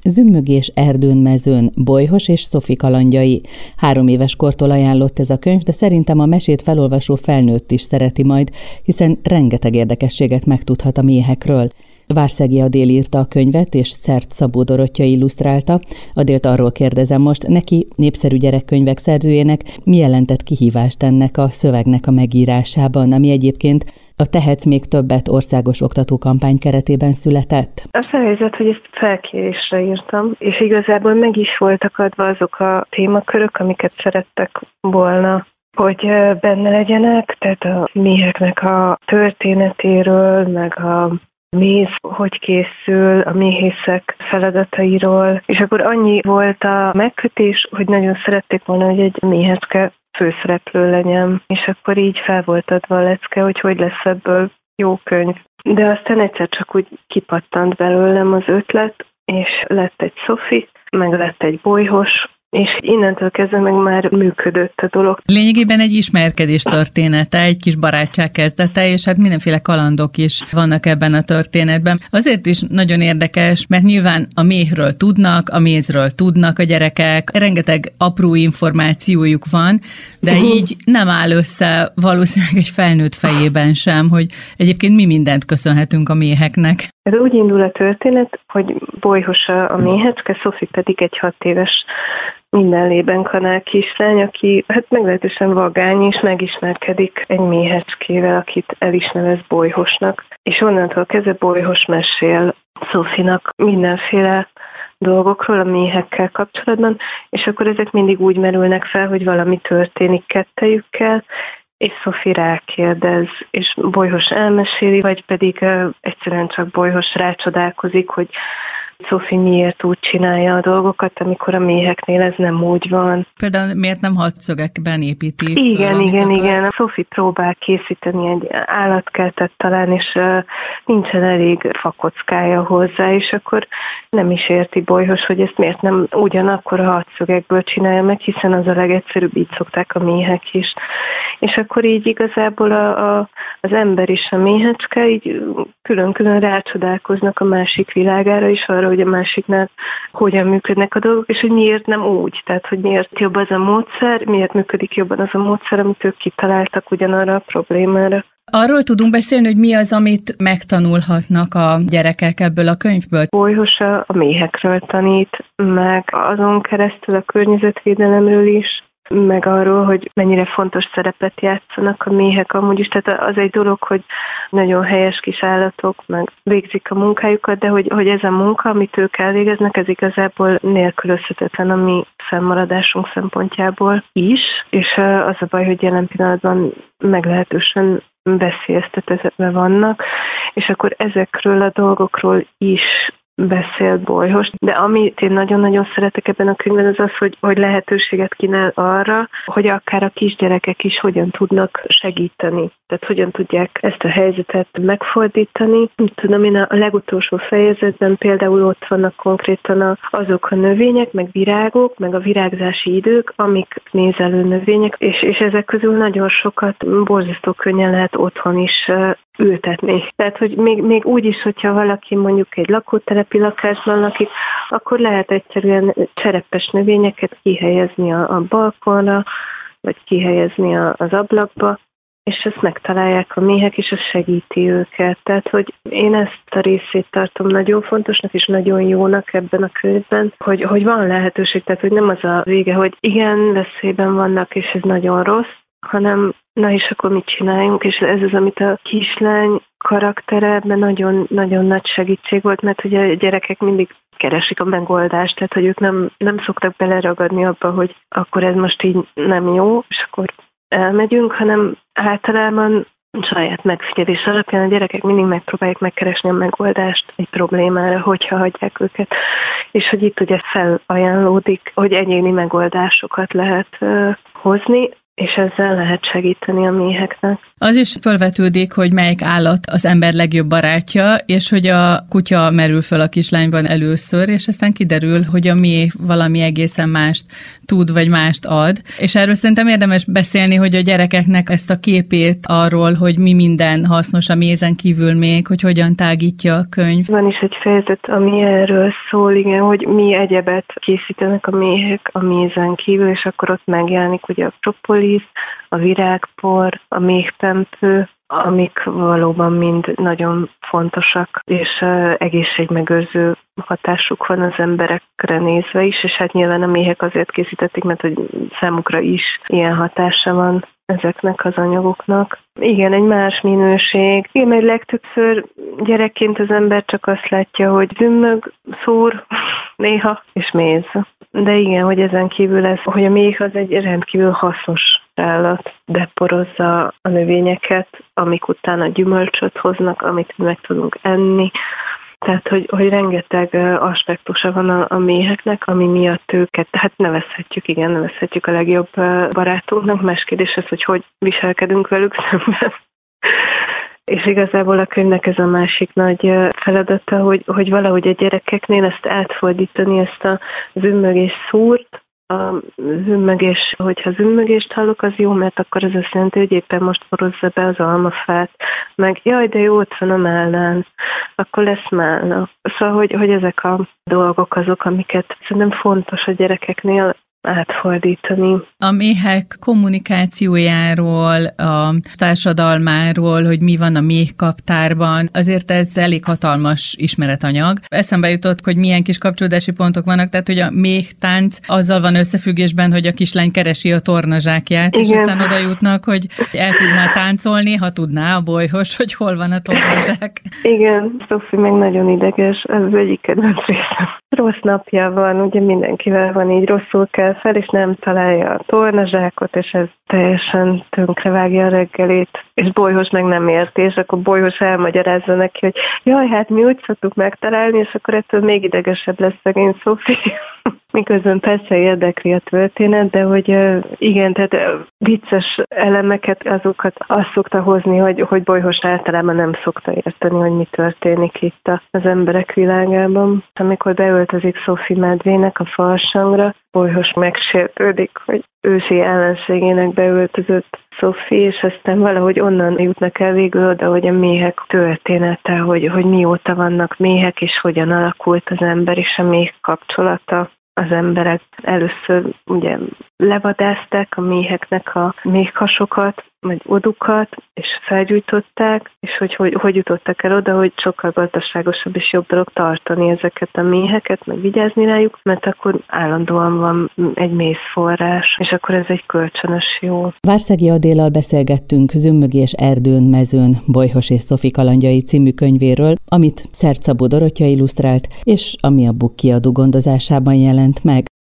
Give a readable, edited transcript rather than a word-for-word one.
Zümmögés erdőn mezőn, Bolyhos és Sophie kalandjai. 3 éves kortól ajánlott ez a könyv, de szerintem a mesét felolvasó felnőtt is szereti majd, hiszen rengeteg érdekességet megtudhat a méhekről. Várszegi Adél írta a könyvet, és Szert Szabó Dorottya illusztrálta. Adélt arról kérdezem most, neki, népszerű gyerekkönyvek szerzőjének, mi jelentett kihívást ennek a szövegnek a megírásában, ami egyébként a Tehetsz még többet országos oktatókampány keretében született? Az a helyzet, hogy ezt felkérésre írtam, és igazából meg is voltak adva azok a témakörök, amiket szerettek volna, hogy benne legyenek, tehát a méheknek a történetéről, meg a méz, hogy készül, a méhészek feladatairól, és akkor annyi volt a megkötés, hogy nagyon szerették volna, hogy egy méhecske főszereplő legyen, és akkor így fel volt adva a lecke, hogy lesz ebből jó könyv. De aztán egyszer csak úgy kipattant belőlem az ötlet, és lett egy Sophie, meg lett egy Bolyhos, és innentől kezdve meg már működött a dolog. Lényegében egy ismerkedés története, egy kis barátság kezdete, és hát mindenféle kalandok is vannak ebben a történetben. Azért is nagyon érdekes, mert nyilván a méhről tudnak, a mézről tudnak a gyerekek, rengeteg apró információjuk van, de így nem áll össze valószínűleg egy felnőtt fejében sem, hogy egyébként mi mindent köszönhetünk a méheknek. Ez úgy indul a történet, hogy Bolyhos a méhecske, Sophie pedig egy 6 éves minden lében kanál kislány, aki hát meglehetősen vagány, és megismerkedik egy méhecskével, akit el is nevez Bolyhosnak. És onnantól kezdve Bolyhos mesél Sophie-nak mindenféle dolgokról a méhekkel kapcsolatban, és akkor ezek mindig úgy merülnek fel, hogy valami történik kettejükkel, és Sophie rákérdez, és Bolyhos elmeséli, vagy pedig egyszerűen csak Bolyhos rácsodálkozik, hogy Sophie miért úgy csinálja a dolgokat, amikor a méheknél ez nem úgy van. Például miért nem hadszögekben építi? Igen. Sophie próbál készíteni egy állatkertet talán, és nincsen elég fakockája hozzá, és akkor nem is érti Bolyhos, hogy ezt miért nem ugyanakkor a hadszögekből csinálja meg, hiszen az a legegyszerűbb, így szokták a méhek is. És akkor így igazából az ember és a méhecske így külön-külön rácsodálkoznak a másik világára is, arra, hogy a másiknál hogyan működnek a dolgok, és hogy miért nem úgy, tehát hogy miért jobb az a módszer, miért működik jobban az a módszer, amit ők kitaláltak ugyanarra a problémára. Arról tudunk beszélni, hogy mi az, amit megtanulhatnak a gyerekek ebből a könyvből? Bolyhos a méhekről tanít, meg azon keresztül a környezetvédelemről is, meg arról, hogy mennyire fontos szerepet játszanak a méhek amúgy is. Tehát az egy dolog, hogy nagyon helyes kis állatok, meg végzik a munkájukat, de hogy ez a munka, amit ők elvégeznek, ez igazából nélkülözhetetlen a mi fennmaradásunk szempontjából is, és az a baj, hogy jelen pillanatban meglehetősen veszélyeztetve vannak, és akkor ezekről a dolgokról is beszél Bolyhos, de amit én nagyon-nagyon szeretek ebben a könyvben, az az, hogy lehetőséget kínál arra, hogy akár a kisgyerekek is hogyan tudnak segíteni. Tehát hogyan tudják ezt a helyzetet megfordítani. Tudom én, a legutolsó fejezetben például ott vannak konkrétan azok a növények, meg virágok, meg a virágzási idők, amik nézelő növények, és ezek közül nagyon sokat borzasztó könnyen lehet otthon is ültetni. Tehát, hogy még úgy is, hogyha valaki mondjuk egy lakótelepi lakásban lakik, akkor lehet egyszerűen cserepes növényeket kihelyezni a balkonra, vagy kihelyezni az ablakba, és ezt megtalálják a méhek, és ez segíti őket. Tehát, hogy én ezt a részét tartom nagyon fontosnak, és nagyon jónak ebben a könyvben, hogy van lehetőség, tehát, hogy nem az a vége, hogy igen, veszélyben vannak, és ez nagyon rossz, hanem na és akkor mit csináljunk, és ez az, amit a kislány karaktere ebben nagyon, nagyon nagy segítség volt, mert ugye a gyerekek mindig keresik a megoldást, tehát hogy ők nem szoktak beleragadni abba, hogy akkor ez most így nem jó, és akkor elmegyünk, hanem általában saját megfigyelés alapján a gyerekek mindig megpróbálják megkeresni a megoldást egy problémára, hogyha hagyják őket. És hogy itt ugye felajánlódik, hogy egyéni megoldásokat lehet hozni. és ezzel lehet segíteni a méheknek. Az is felvetődik, hogy melyik állat az ember legjobb barátja, és hogy a kutya merül föl a kislányban először, és aztán kiderül, hogy a méh valami egészen mást tud, vagy mást ad. És erről szerintem érdemes beszélni, hogy a gyerekeknek ezt a képét arról, hogy mi minden hasznos a mézen kívül még, hogy hogyan tágítja a könyv. Van is egy fejezet, ami erről szól, igen, hogy mi egyebet készítenek a méhek a mézen kívül, és akkor ott megjelenik ugye a propolis, a virágpor, a méhpempő, amik valóban mind nagyon fontosak, és egészségmegőrző hatásuk van az emberekre nézve is, és hát nyilván a méhek azért készítették, mert hogy számukra is ilyen hatása van ezeknek az anyagoknak. Igen, egy más minőség. Igen, mert legtöbbször gyerekként az ember csak azt látja, hogy zümmög, szúr, néha, és méz. De igen, hogy ezen kívül ez, hogy a méh az egy rendkívül hasznos állat, beporozza a növényeket, amik utána gyümölcsöt hoznak, amit meg tudunk enni. Tehát, hogy rengeteg aspektusa van a méheknek, ami miatt őket, hát nevezhetjük a legjobb barátunknak. Más kérdés az, hogy viselkedünk velük szemben. És igazából a könyvnek ez a másik nagy feladata, hogy valahogy a gyerekeknél ezt átfordítani, ezt a zümmögés szúrt, a zümmögés, hogyha zümmögést hallok, az jó, mert akkor az azt jelenti, hogy éppen most porozza be az almafát, meg jaj, de jó, ott van a málnán, akkor lesz málna. Szóval, hogy ezek a dolgok azok, amiket szerintem fontos a gyerekeknél átfordítani. A méhek kommunikációjáról, a társadalmáról, hogy mi van a méhkaptárban, azért ez elég hatalmas ismeretanyag. Eszembe jutott, hogy milyen kis kapcsolódási pontok vannak, tehát hogy a méhtánc azzal van összefüggésben, hogy a kislány keresi a tornazsákját, igen. És aztán oda jutnak, hogy el tudná táncolni, ha tudná a bolyhos, hogy hol van a tornazsák. Igen, Sophie meg nagyon ideges, ez az egyik kedvenc részem. Rossz napja van, ugye mindenkivel van így, rosszul kell fel, és nem találja a tornazsákot, és ez teljesen tönkrevágja a reggelét, és bolyhos meg nem érti, és akkor bolyhos elmagyarázza neki, hogy jaj, hát mi úgy szoktuk megtalálni, és akkor ettől még idegesebb lesz szegény Sophie. Miközben persze érdekli a történet, de hogy igen, tehát vicces elemeket, azokat azt szokta hozni, hogy bolyhos általában nem szokta érteni, hogy mi történik itt az emberek világában. Amikor beöltözik Sophie medvének a farsangra, bolyhos megsértődik, hogy ősi ellenségének beöltözött Sophie, és aztán valahogy onnan jutnak el végül oda, hogy a méhek története, hogy mióta vannak méhek, és hogyan alakult az ember és a méh kapcsolata. Az emberek először ugye levadázták a méheknek a méhkasokat, vagy odukat, és felgyújtották, és hogy jutottak el oda, hogy sokkal gazdaságosabb és jobb dolog tartani ezeket a méheket, meg vigyázni rájuk, mert akkor állandóan van egy mézforrás, és akkor ez egy kölcsönös jó. Várszegi Adéllal beszélgettünk Zümmögés erdőn, mezőn, Bolyhos és Sophie kalandjai című könyvéről, amit Szercz Szabó Dorottya illusztrált, és ami a Book kiadó gondozásában jelent meg.